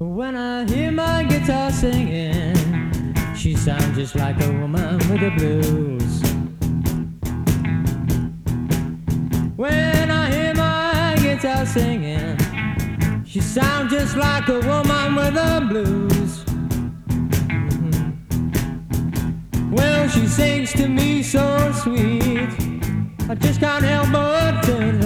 When I hear my guitar singing, she sounds just like a woman with the blues. When I hear my guitar singing, she sounds just like a woman with the blues. Well, she sings to me so sweet, I just can't help but turn